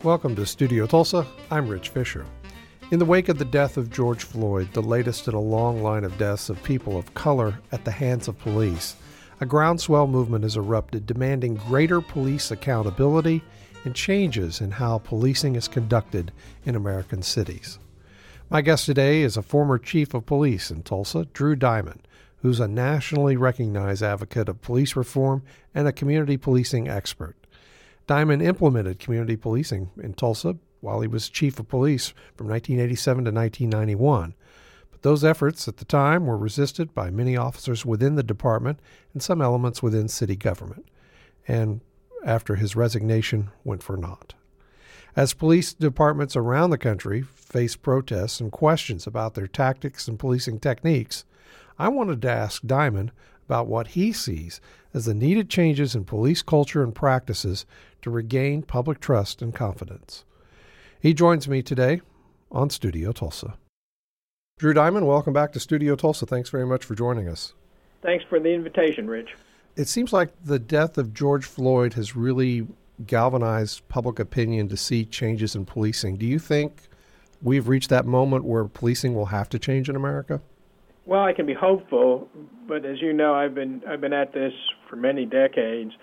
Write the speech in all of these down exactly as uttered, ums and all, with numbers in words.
Welcome to Studio Tulsa. I'm Rich Fisher. In the wake of the death of George Floyd, the latest in a long line of deaths of people of color at the hands of police, a groundswell movement has erupted demanding greater police accountability and changes in how policing is conducted in American cities. My guest today is a former chief of police in Tulsa, Drew Diamond, who's a nationally recognized advocate of police reform and a community policing expert. Diamond implemented community policing in Tulsa while he was chief of police from nineteen eighty-seven to nineteen ninety-one. But those efforts at the time were resisted by many officers within the department and some elements within city government, and after his resignation went for naught. As police departments around the country face protests and questions about their tactics and policing techniques, I wanted to ask Diamond about what he sees as the needed changes in police culture and practices to regain public trust and confidence. He joins me today on Studio Tulsa. Drew Diamond, welcome back to Studio Tulsa. Thanks very much for joining us. Thanks for the invitation, Rich. It seems like the death of George Floyd has really galvanized public opinion to see changes in policing. Do you think we've reached that moment where policing will have to change in America? Well, I can be hopeful, but as you know, I've been I've been at this for many decades,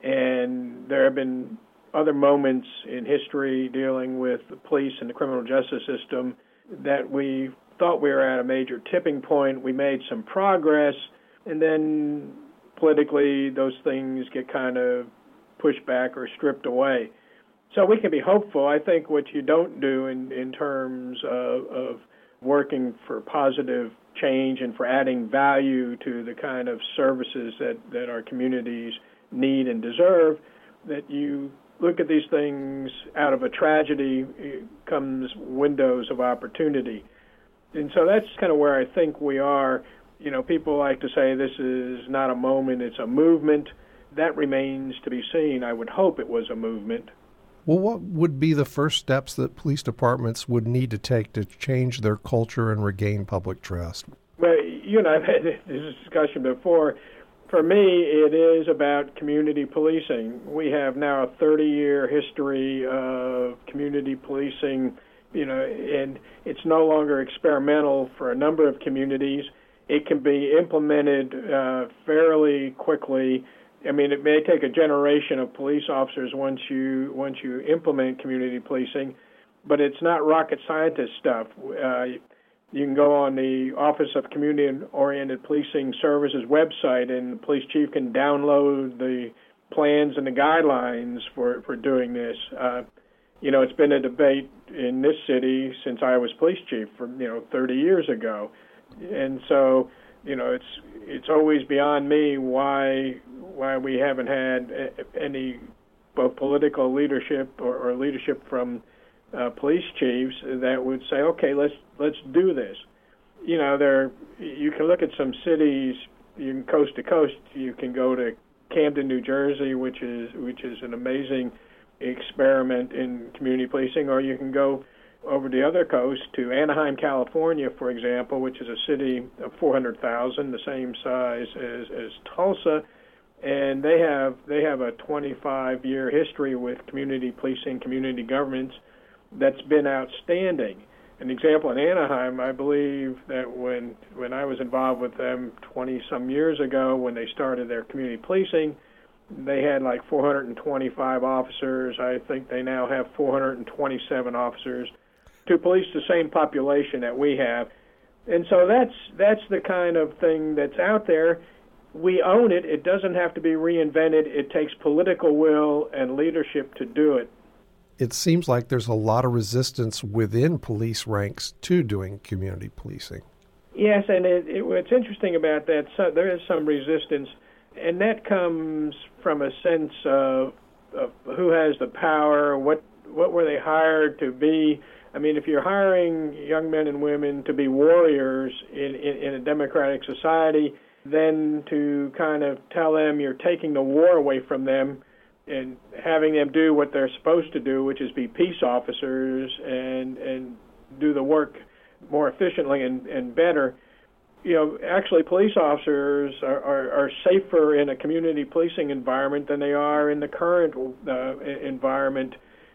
and there have been other moments in history dealing with the police and the criminal justice system that we thought we were at a major tipping point. We made some progress, and then politically those things get kind of pushed back or stripped away. So we can be hopeful. I think what you don't do in, in terms of, of working for positive change and for adding value to the kind of services that, that our communities need and deserve, that you look at these things out of a tragedy comes windows of opportunity. And so that's kind of where I think we are. You know, people like to say this is not a moment, it's a movement. That remains to be seen. I would hope it was a movement. Well, what would be the first steps that police departments would need to take to change their culture and regain public trust? Well, you and I have had this discussion before. For me, it is about community policing. We have now a thirty-year history of community policing, you know, and it's no longer experimental for a number of communities. It can be implemented uh, fairly quickly. I mean, it may take a generation of police officers once you once you implement community policing, but it's not rocket scientist stuff. Uh, you can go on the Office of Community-Oriented Policing Services website, and the police chief can download the plans and the guidelines for, for doing this. Uh, you know, it's been a debate in this city since I was police chief, for you know, thirty years ago, and so you know, it's it's always beyond me why why we haven't had any both political leadership or, or leadership from uh, police chiefs that would say, okay, let's let's do this. You know, there you can look at some cities, you can coast to coast. You can go to Camden, New Jersey, which is which is an amazing experiment in community policing, or you can go over the other coast to Anaheim, California, for example, which is a city of four hundred thousand, the same size as, as Tulsa, and they have they have a twenty-five year history with community policing, community governments that's been outstanding. An example in Anaheim, I believe that when when I was involved with them twenty some years ago, when they started their community policing, they had like four hundred twenty-five officers. I think they now have four hundred twenty-seven officers to police the same population that we have. And so that's that's the kind of thing that's out there. We own it. It doesn't have to be reinvented. It takes political will and leadership to do it. It seems like there's a lot of resistance within police ranks to doing community policing. Yes, and it, it, what's interesting about that, so there is some resistance, and that comes from a sense of, of who has the power, what what were they hired to be. I mean, if you're hiring young men and women to be warriors in, in, in a democratic society, then to kind of tell them you're taking the war away from them and having them do what they're supposed to do, which is be peace officers and and do the work more efficiently and, and better. You know, actually police officers are, are, are safer in a community policing environment than they are in the current uh, environment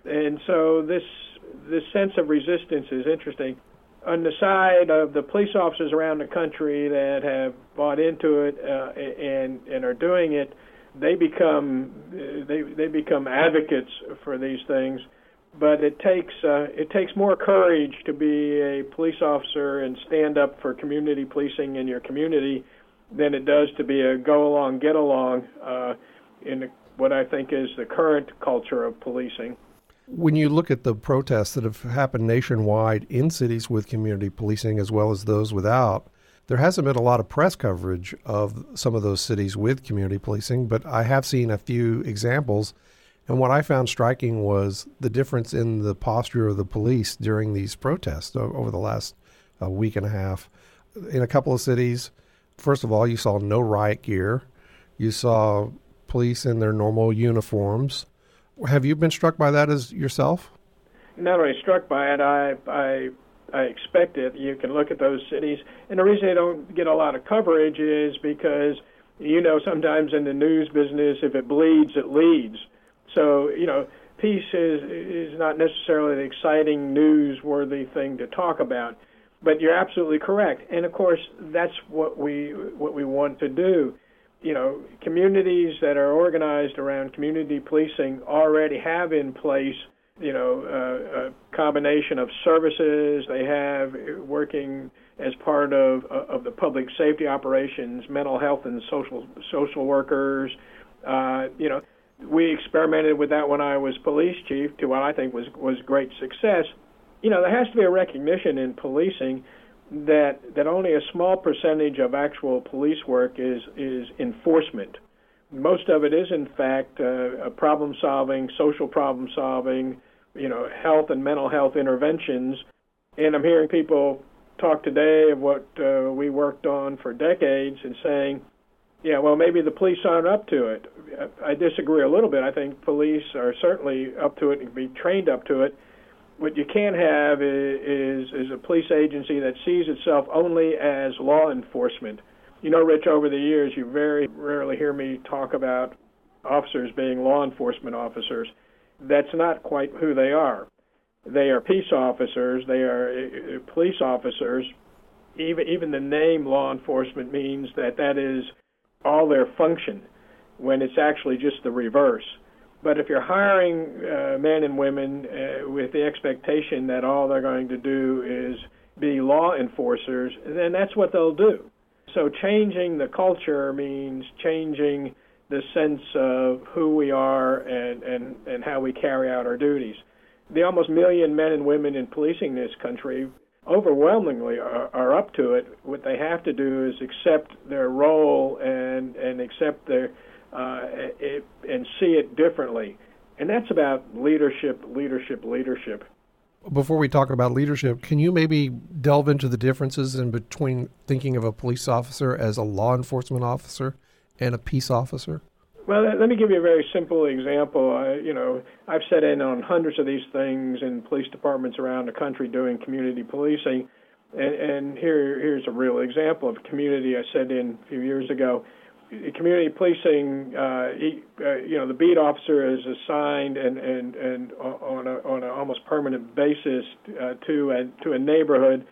And so this this sense of resistance is interesting. On the side of the police officers around the country that have bought into it uh, and and are doing it, they become they they become advocates for these things. But it takes uh, it takes more courage to be a police officer and stand up for community policing in your community than it does to be a go along, get along uh, in the, what I think is the current culture of policing. When you look at the protests that have happened nationwide in cities with community policing as well as those without, there hasn't been a lot of press coverage of some of those cities with community policing, but I have seen a few examples. And what I found striking was the difference in the posture of the police during these protests over the last uh, week and a half. In a couple of cities, first of all, you saw no riot gear. You saw police in their normal uniforms. Have you been struck by that as yourself? Not only struck by it, I, I I expect it. You can look at those cities, and the reason they don't get a lot of coverage is because, you know, sometimes in the news business, if it bleeds, it leads. So, you know, peace is is not necessarily an exciting, newsworthy thing to talk about. But you're absolutely correct, and of course, that's what we what we want to do. You know, communities that are organized around community policing already have in place, you know, uh, a combination of services. They have working as part of of the public safety operations, mental health and social social workers. Uh, you know, we experimented with that when I was police chief to what I think was was great success. You know, there has to be a recognition in policing that that only a small percentage of actual police work is is enforcement. Most of it is, in fact, uh, problem solving, social problem solving, you know, health and mental health interventions. And I'm hearing people talk today of what uh, we worked on for decades and saying, yeah, well, maybe the police aren't up to it. I disagree a little bit. I think police are certainly up to it and can be trained up to it. What you can't have is, is a police agency that sees itself only as law enforcement. You know, Rich, over the years, you very rarely hear me talk about officers being law enforcement officers. That's not quite who they are. They are peace officers. They are police officers. Even, even the name law enforcement means that that is all their function, when it's actually just the reverse. But if you're hiring uh, men and women uh, with the expectation that all they're going to do is be law enforcers, then that's what they'll do. So changing the culture means changing the sense of who we are and, and, and how we carry out our duties. The almost million men and women in policing this country overwhelmingly are, are up to it. What they have to do is accept their role and, and accept their Uh, it, and see it differently. And that's about leadership, leadership, leadership. Before we talk about leadership, can you maybe delve into the differences in between thinking of a police officer as a law enforcement officer and a peace officer? Well, let me give you a very simple example. I, you know, I've sat in on hundreds of these things in police departments around the country doing community policing. And, and here, here's a real example of a community I sat in a few years ago. Community policing, uh, he, uh, you know, the beat officer is assigned and, and, and on a on an almost permanent basis uh, to a to a neighborhood,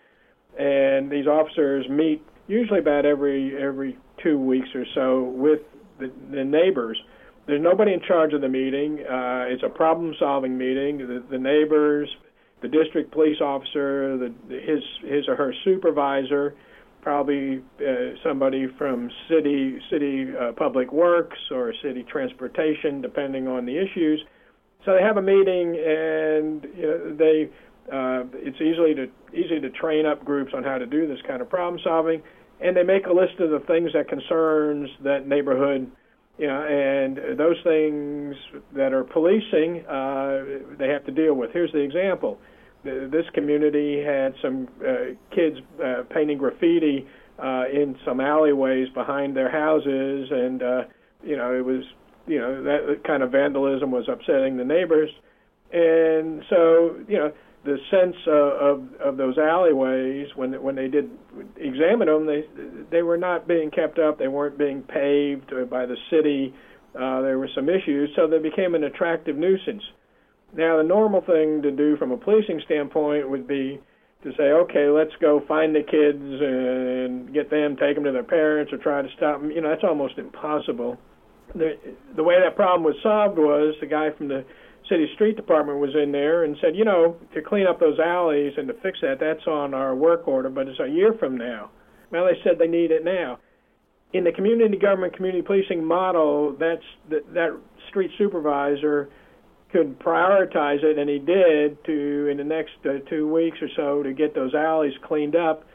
and these officers meet usually about every every two weeks or so with the, the neighbors. There's nobody in charge of the meeting. Uh, it's a problem-solving meeting. The, the neighbors, the district police officer, the, his his or her supervisor, probably uh, somebody from city city uh, public works or city transportation, depending on the issues. So they have a meeting, and you know, they uh, it's easily to easy to train up groups on how to do this kind of problem solving, and they make a list of the things that concerns that neighborhood. You know, and those things that are policing, uh, they have to deal with. Here's the example. This community had some uh, kids uh, painting graffiti uh, in some alleyways behind their houses, and uh, you know it was you know that kind of vandalism was upsetting the neighbors, and so you know the sense uh, of of those alleyways when when they did examine them, they they were not being kept up, they weren't being paved by the city, uh, there were some issues, so they became an attractive nuisance. Now, the normal thing to do from a policing standpoint would be to say, okay, let's go find the kids and get them, take them to their parents, or try to stop them. You know, that's almost impossible. The, the way that problem was solved was the guy from the city street department was in there and said, you know, to clean up those alleys and to fix that, that's on our work order, but it's a year from now. Well, they said they need it now. In the community government, community policing model, that's that, that street supervisor could prioritize it, and he did, to in the next uh, two weeks or so to get those alleys cleaned up.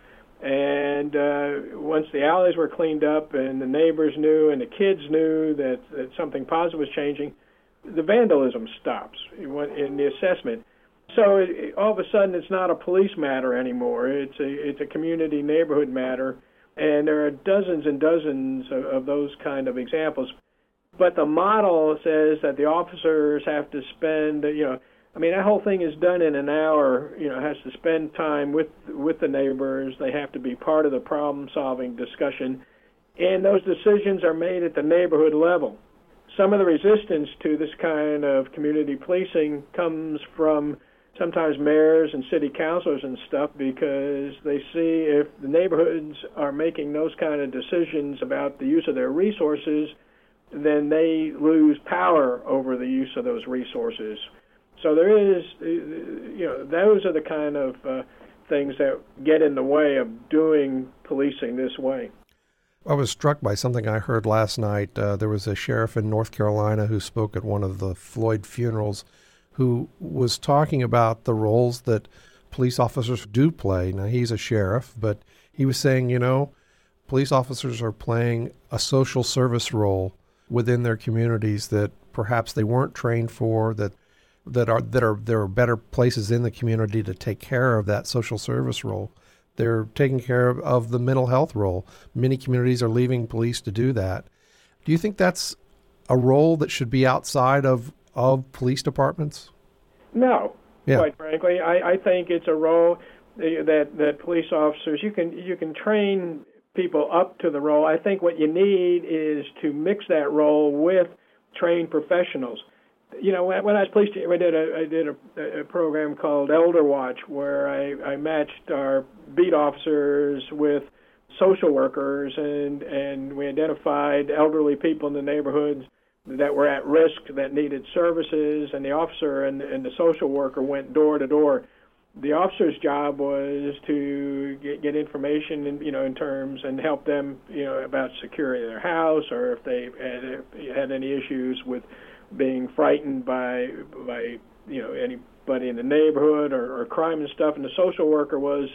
And uh, once the alleys were cleaned up and the neighbors knew and the kids knew that, that something positive was changing, the vandalism stops in the assessment. So it, all of a sudden, it's not a police matter anymore. It's a it's a community neighborhood matter, and there are dozens and dozens of, of those kind of examples. But the model says that the officers have to spend, you know, I mean, that whole thing is done in an hour, you know, has to spend time with with the neighbors. They have to be part of the problem-solving discussion. And those decisions are made at the neighborhood level. Some of the resistance to this kind of community policing comes from sometimes mayors and city councilors and stuff, because they see if the neighborhoods are making those kind of decisions about the use of their resources, then they lose power over the use of those resources. So there is, you know, those are the kind of uh, things that get in the way of doing policing this way. I was struck by something I heard last night. Uh, there was a sheriff in North Carolina who spoke at one of the Floyd funerals who was talking about the roles that police officers do play. Now, he's a sheriff, but he was saying, you know, police officers are playing a social service role within their communities that perhaps they weren't trained for, that that are that are there are better places in the community to take care of that social service role. They're taking care of, of the mental health role. Many communities are leaving police to do that. Do you think that's a role that should be outside of, of police departments? No, yeah. Quite frankly. I, I think it's a role that that police officers, you can you can train people up to the role. I think what you need is to mix that role with trained professionals. You know, when, when I was police chief, I did a I did a, a program called Elder Watch, where I, I matched our beat officers with social workers, and, and we identified elderly people in the neighborhoods that were at risk, that needed services, and the officer and, and the social worker went door to door. The officer's job was to get, get information, in, you know, in terms and help them, you know, about security of their house, or if they had, had any issues with being frightened by by you know anybody in the neighborhood or, or crime and stuff. And the social worker was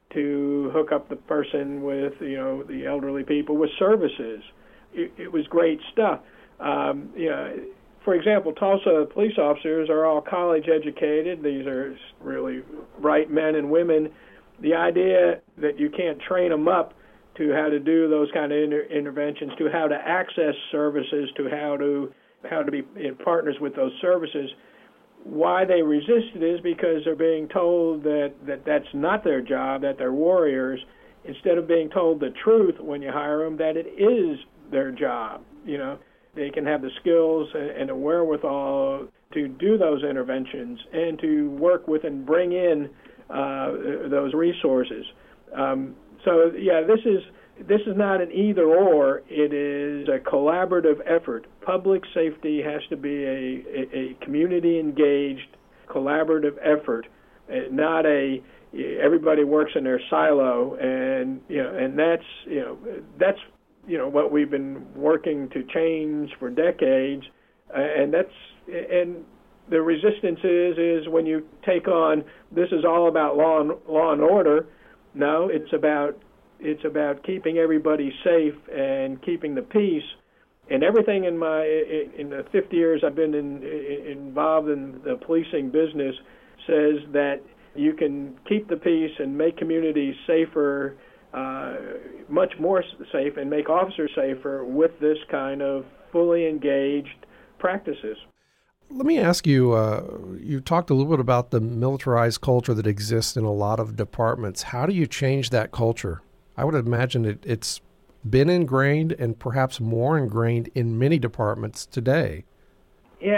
to hook up the person with you know the elderly people with services. It, it was great stuff. Um, you know, for example, Tulsa police officers are all college educated. These are really bright men and women. The idea that you can't train them up to how to do those kind of inter- interventions, to how to access services, to how to how to be in partners with those services. Why they resist it is because they're being told that, that that's not their job, that they're warriors, instead of being told the truth when you hire them, that it is their job. You know, they can have the skills and, and the wherewithal to do those interventions and to work with and bring in uh, those resources. Um, so, yeah, this is This is not an either-or. It is a collaborative effort. Public safety has to be a, a, a community-engaged, collaborative effort, not a everybody works in their silo. And you know, and that's you know that's you know what we've been working to change for decades. And that's and the resistance is is when you take on this is all about law and law and order. No, it's about It's about keeping everybody safe and keeping the peace. And everything in my in the fifty years I've been in, in, involved in the policing business says that you can keep the peace and make communities safer, uh, much more safe, and make officers safer with this kind of fully engaged practices. Let me ask you, uh, you talked a little bit about the militarized culture that exists in a lot of departments. How do you change that culture? I would imagine it, it's been ingrained and perhaps more ingrained in many departments today. Yeah,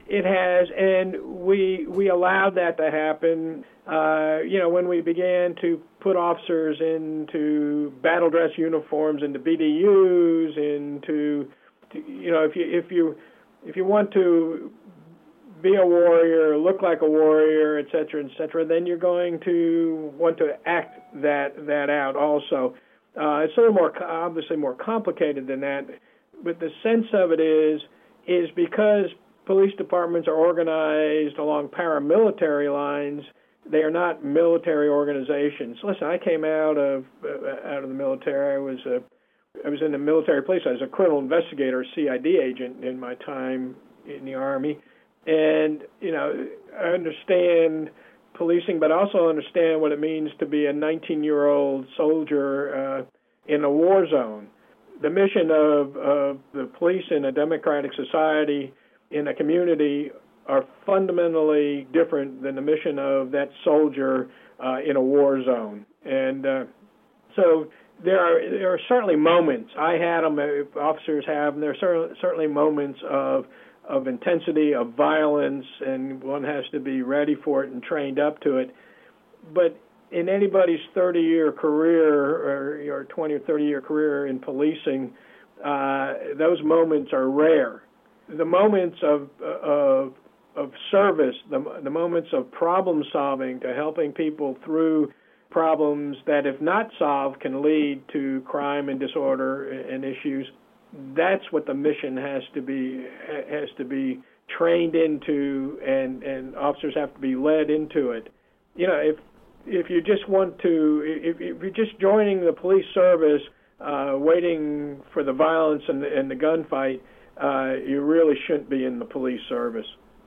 It has, and we we allowed that to happen. Uh, you know, when we began to put officers into battle dress uniforms, into B D Us, into, to, you know, if you if you if you want to be a warrior, look like a warrior, et cetera, et cetera, then you're going to want to act that that out also. Uh, it's a little more, obviously more complicated than that, but the sense of it is, is because police departments are organized along paramilitary lines, they are not military organizations. Listen, I came out of uh, out of the military. I was a, I was in the military police. I was a criminal investigator, C I D agent in my time in the Army. And, you know, I understand policing, but I also understand what it means to be a nineteen-year-old soldier uh, in a war zone. The mission of, of the police in a democratic society, in a community, are fundamentally different than the mission of that soldier uh, in a war zone. And uh, so there are there are certainly moments. I had them, officers have them. There are certainly moments of of intensity, of violence, and one has to be ready for it and trained up to it. But in anybody's thirty-year career or, or twenty or thirty-year career in policing, uh, those moments are rare. The moments of of of service, the, the moments of problem solving, to helping people through problems that, if not solved, can lead to crime and disorder and issues. That's what the mission has to be has to be trained into, and, and officers have to be led into it. You know, if if you just want to, if, if you're just joining the police service, uh, waiting for the violence and the, and the gunfight, uh, you really shouldn't be in the police service.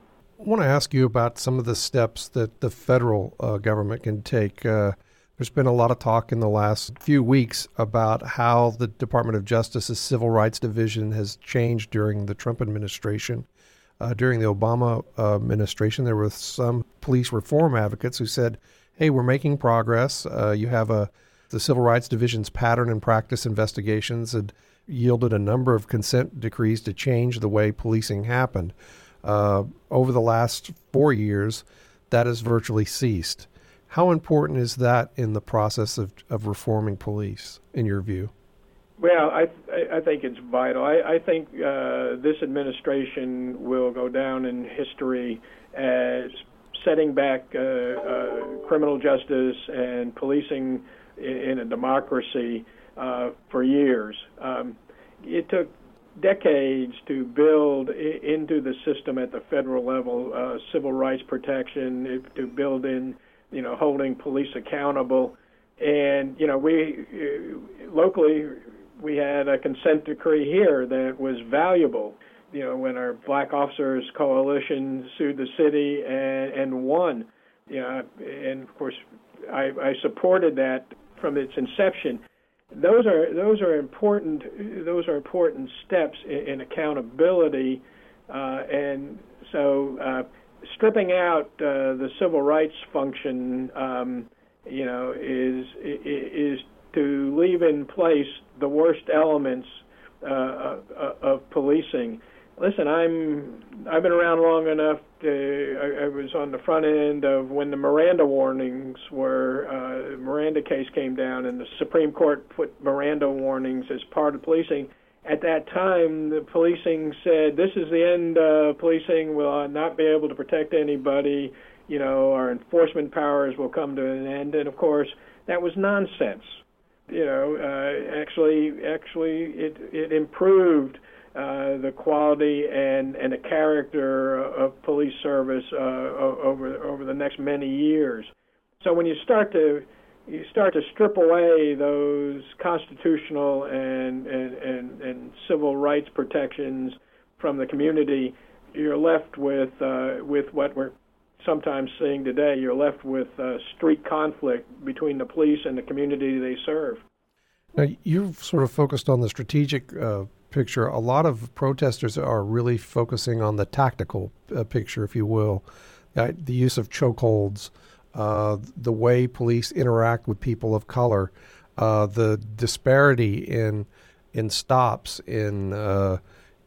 I want to ask you about some of the steps that the federal uh, government can take. Uh, there's been a lot of talk in the last few weeks about how the Department of Justice's Civil Rights Division has changed during the Trump administration. Uh, during the Obama uh, administration, there were some police reform advocates who said, hey, we're making progress. Uh, you have a the Civil Rights Division's pattern and practice investigations had yielded a number of consent decrees to change the way policing happened. Uh, over the last four years, that has virtually ceased. How important is that in the process of, of reforming police, in your view? Well, I I think it's vital. I, I think uh, this administration will go down in history as setting back uh, uh, criminal justice and policing in, in a democracy uh, for years. Um, it took decades to build I- into the system at the federal level uh, civil rights protection, to build in, you know, holding police accountable. And, you know, we uh, locally, we had a consent decree here that was valuable. You know, when our Black Officers Coalition sued the city and, and won, you know, and of course, I, I supported that from its inception. Those are those are important. Those are important steps in, in accountability, uh, and so uh, stripping out uh, the civil rights function, um, you know, is is to leave in place the worst elements uh, of, of policing. Listen, I'm I've been around long enough to, I, I was on the front end of when the Miranda warnings were, uh, Miranda case came down and the Supreme Court put Miranda warnings as part of policing. At that time, the policing said, this is the end of policing, we'll not be able to protect anybody, you know, our enforcement powers will come to an end. And of course, that was nonsense. You know, uh, actually, actually, it, it improved Uh, the quality and, and the character of police service uh, over over the next many years. So when you start to you start to strip away those constitutional and and, and, and civil rights protections from the community, you're left with uh, with what we're sometimes seeing today. You're left with uh, street conflict between the police and the community they serve. Now, you've sort of focused on the strategic uh, picture. A lot of protesters are really focusing on the tactical uh, picture, if you will, uh, the use of chokeholds, uh, the way police interact with people of color, uh, the disparity in in stops, in uh,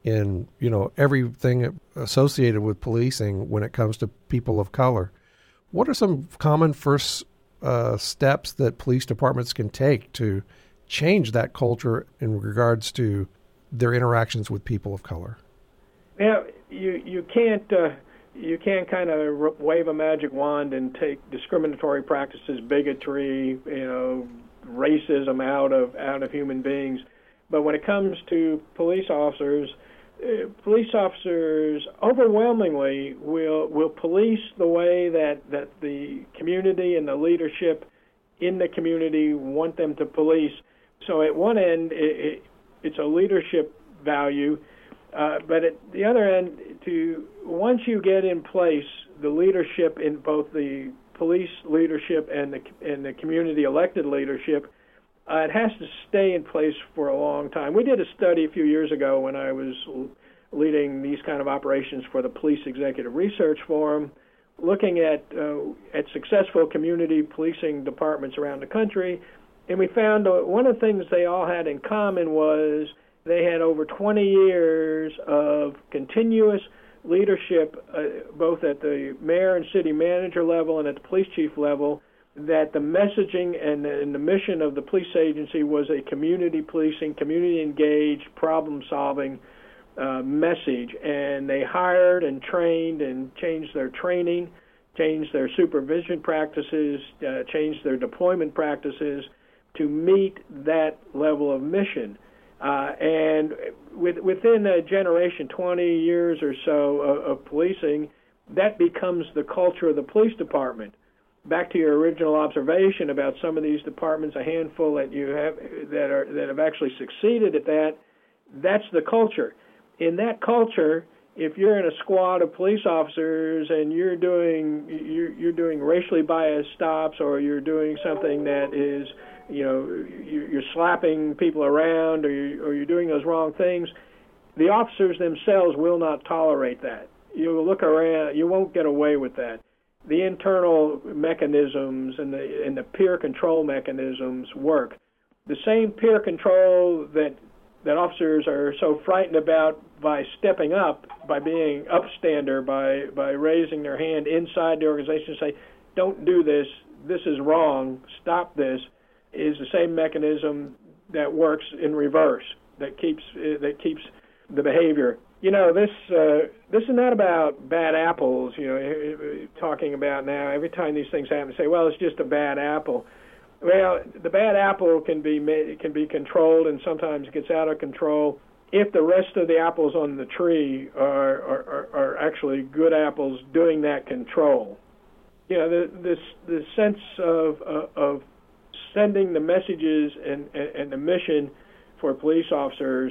in, you know, everything associated with policing when it comes to people of color. What are some common first uh, steps that police departments can take to change that culture in regards to their interactions with people of color? Yeah, you you can't uh, you can't kind of wave a magic wand and take discriminatory practices, bigotry, you know, racism out of out of human beings. But when it comes to police officers, uh, police officers overwhelmingly will will police the way that, that the community and the leadership in the community want them to police. So at one end, it, it, it's a leadership value, uh, but at the other end, to once you get in place the leadership in both the police leadership and the and the community elected leadership, uh, it has to stay in place for a long time. We did a study a few years ago when I was leading these kind of operations for the Police Executive Research Forum, looking at uh, at successful community policing departments around the country, and we found uh, one of the things they all had in common was they had over twenty years of continuous leadership, uh, both at the mayor and city manager level and at the police chief level, that the messaging and, and the mission of the police agency was a community policing, community engaged, problem-solving uh, message. And they hired and trained and changed their training, changed their supervision practices, uh, changed their deployment practices to meet that level of mission. Uh, and with, within a generation, twenty years or so of, of policing, that becomes the culture of the police department. Back to your original observation about some of these departments, a handful that you have that are that have actually succeeded at that, that's the culture. In that culture, if you're in a squad of police officers and you're doing you're, you're doing racially biased stops, or you're doing something that is, you know, you're slapping people around, or you're, or you're doing those wrong things, the officers themselves will not tolerate that. You look around, you won't get away with that. The internal mechanisms and the and the peer control mechanisms work. The same peer control that that officers are so frightened about by stepping up, by being upstander, by by raising their hand inside the organization, say, "Don't do this. This is wrong. Stop this," is the same mechanism that works in reverse, that keeps uh, that keeps the behavior. You know, this uh, this is not about bad apples. You know, talking about now every time these things happen, say, "Well, it's just a bad apple." Well, the bad apple can be made, can be controlled, and sometimes gets out of control if the rest of the apples on the tree are are, are actually good apples doing that control. You know, the this the sense of uh, of sending the messages and, and, and the mission for police officers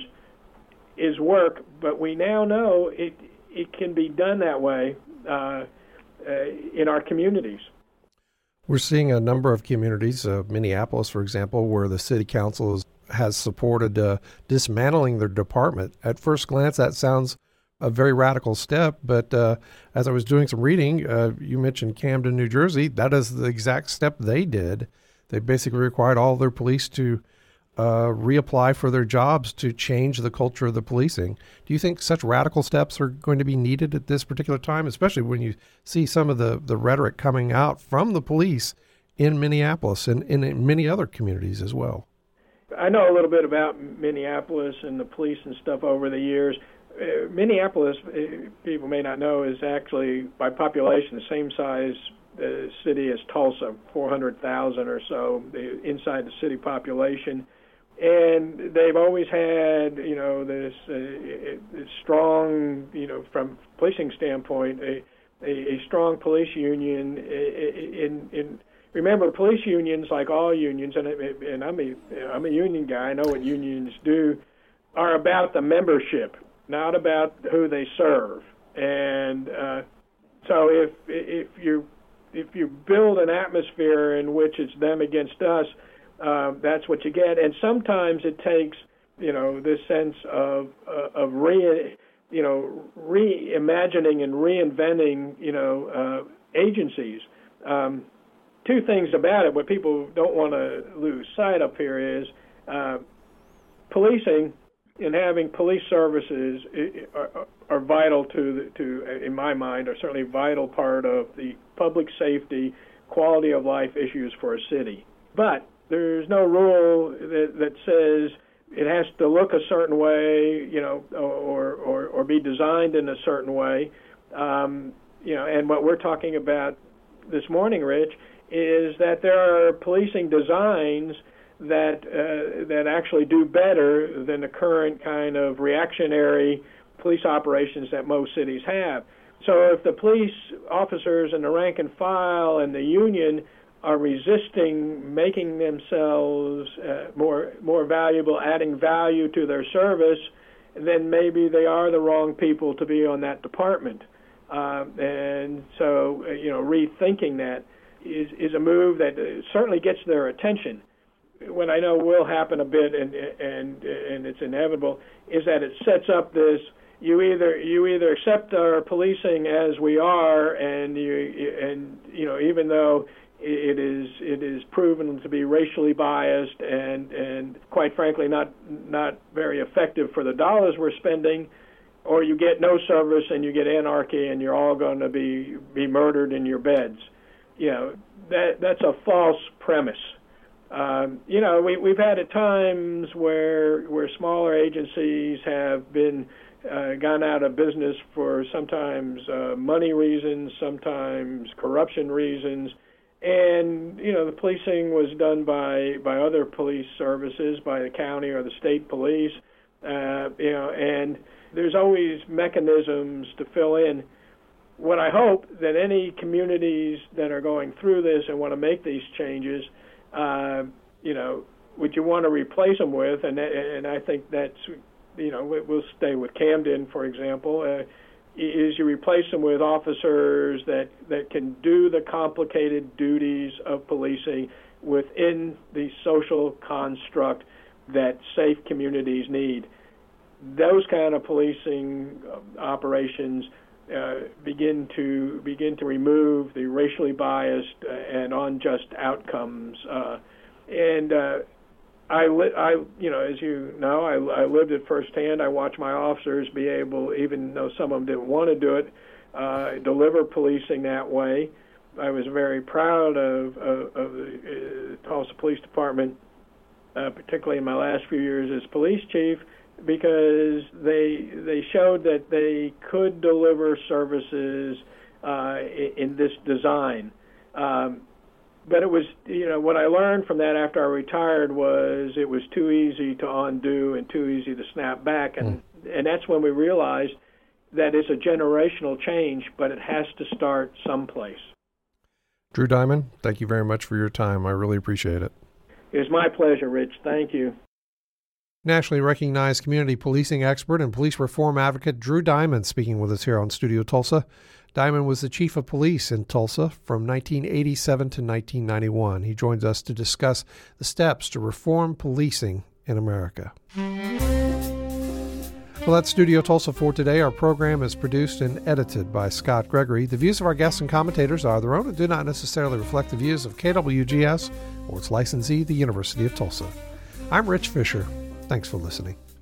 is work, but we now know it it can be done that way uh, uh, in our communities. We're seeing a number of communities, uh, Minneapolis, for example, where the city council is, has supported uh, dismantling their department. At first glance, that sounds a very radical step, but uh, as I was doing some reading, uh, you mentioned Camden, New Jersey. That is the exact step they did. They basically required all their police to uh, reapply for their jobs to change the culture of the policing. Do you think such radical steps are going to be needed at this particular time, especially when you see some of the, the rhetoric coming out from the police in Minneapolis and, and in many other communities as well? I know a little bit about Minneapolis and the police and stuff over the years. Uh, Minneapolis, uh, people may not know, is actually, by population, the same size uh, city as Tulsa, four hundred thousand or so the, inside the city population. And they've always had, you know, this uh, strong, you know, from policing standpoint, a, a, a strong police union. In, in remember, police unions, like all unions, and and I'm a I'm a union guy. I know what unions do, are about the membership, not about who they serve. And uh, so if if you if you build an atmosphere in which it's them against us, Uh, that's what you get. And sometimes it takes, you know, this sense of uh, of re, you know, reimagining and reinventing, you know, uh, agencies. Um, two things about it. What people don't want to lose sight of here is uh, policing and having police services are, are vital to, the, to, in my mind, are certainly a vital part of the public safety, quality of life issues for a city. But there's no rule that, that says it has to look a certain way, you know, or or, or be designed in a certain way. Um, you know, and what we're talking about this morning, Rich, is that there are policing designs that uh, that actually do better than the current kind of reactionary police operations that most cities have. So if the police officers and the rank and file and the union are resisting making themselves uh, more more valuable, adding value to their service, then maybe they are the wrong people to be on that department. Uh, and so, uh, you know, rethinking that is, is a move that certainly gets their attention. What I know will happen a bit, and and and it's inevitable, is that it sets up this: you either you either accept our policing as we are, and you and you know even though it is it is proven to be racially biased and and quite frankly not not very effective for the dollars we're spending, or you get no service and you get anarchy and you're all going to be be murdered in your beds. You know that that's a false premise. Um, you know, we, we've had at times where where smaller agencies have been uh, gone out of business for sometimes uh, money reasons, sometimes corruption reasons, and you know the policing was done by by other police services, by the county or the state police. Uh, you know, and there's always mechanisms to fill in. What I hope that any communities that are going through this and want to make these changes, Uh, you know, what you want to replace them with, and and I think that's, you know, we'll stay with Camden, for example, uh, is you replace them with officers that, that can do the complicated duties of policing within the social construct that safe communities need. Those kind of policing operations Uh, begin to begin to remove the racially biased uh, and unjust outcomes. Uh, and uh, I, li- I, you know, as you know, I, I lived it firsthand. I watched my officers be able, even though some of them didn't want to do it, uh, deliver policing that way. I was very proud of, of, of the uh, Tulsa Police Department, uh, particularly in my last few years as police chief, because they they showed that they could deliver services uh, in, in this design. Um, but it was, you know, what I learned from that after I retired was it was too easy to undo and too easy to snap back. And, mm. and that's when we realized that it's a generational change, but it has to start someplace. Drew Diamond, thank you very much for your time. I really appreciate it. It was my pleasure, Rich. Thank you. Nationally recognized community policing expert and police reform advocate Drew Diamond speaking with us here on Studio Tulsa. Diamond was the chief of police in Tulsa from nineteen eighty-seven to nineteen ninety-one. He joins us to discuss the steps to reform policing in America. Well, that's Studio Tulsa for today. Our program is produced and edited by Scott Gregory. The views of our guests and commentators are their own and do not necessarily reflect the views of K W G S or its licensee, the University of Tulsa. I'm Rich Fisher. Thanks for listening.